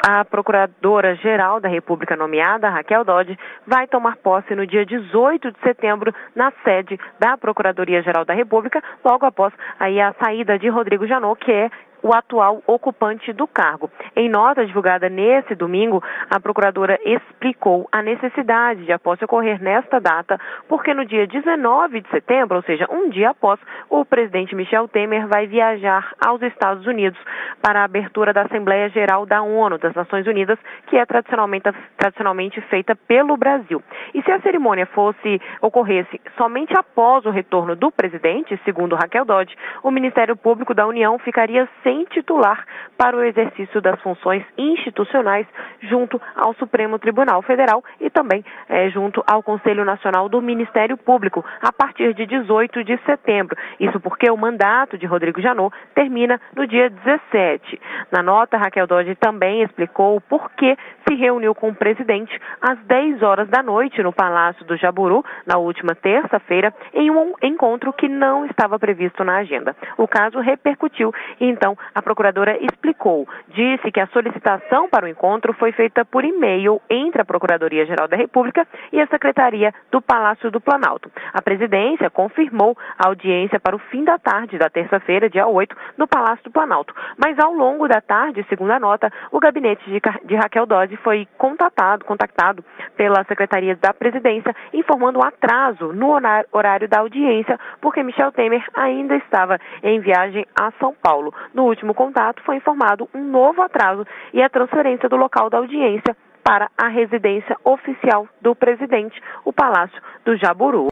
A Procuradora-Geral da República nomeada, Raquel Dodge, vai tomar posse no dia 18 de setembro na sede da Procuradoria-Geral da República, logo após aí a saída de Rodrigo Janot, que é o atual ocupante do cargo. Em nota divulgada nesse domingo, a procuradora explicou a necessidade de a posse ocorrer nesta data, porque no dia 19 de setembro, ou seja, um dia após, o presidente Michel Temer vai viajar aos Estados Unidos para a abertura da Assembleia Geral da ONU, das Nações Unidas, que é tradicionalmente feita pelo Brasil. E se a cerimônia ocorresse somente após o retorno do presidente, segundo Raquel Dodge, o Ministério Público da União ficaria sem titular para o exercício das funções institucionais junto ao Supremo Tribunal Federal e também junto ao Conselho Nacional do Ministério Público, a partir de 18 de setembro. Isso porque o mandato de Rodrigo Janot termina no dia 17. Na nota, Raquel Dodge também explicou por que se reuniu com o presidente às 10 horas da noite no Palácio do Jaburu, na última terça-feira, em um encontro que não estava previsto na agenda. O caso repercutiu e então a procuradora explicou, disse que a solicitação para o encontro foi feita por e-mail entre a Procuradoria-Geral da República e a Secretaria do Palácio do Planalto. A presidência confirmou a audiência para o fim da tarde da terça-feira, dia 8, no Palácio do Planalto. Mas ao longo da tarde, segundo a nota, o gabinete de Raquel Dodge foi contactado pela Secretaria da Presidência, informando um atraso no horário da audiência, porque Michel Temer ainda estava em viagem a São Paulo. No último contato foi informado um novo atraso e a transferência do local da audiência para a residência oficial do presidente, o Palácio do Jaburu.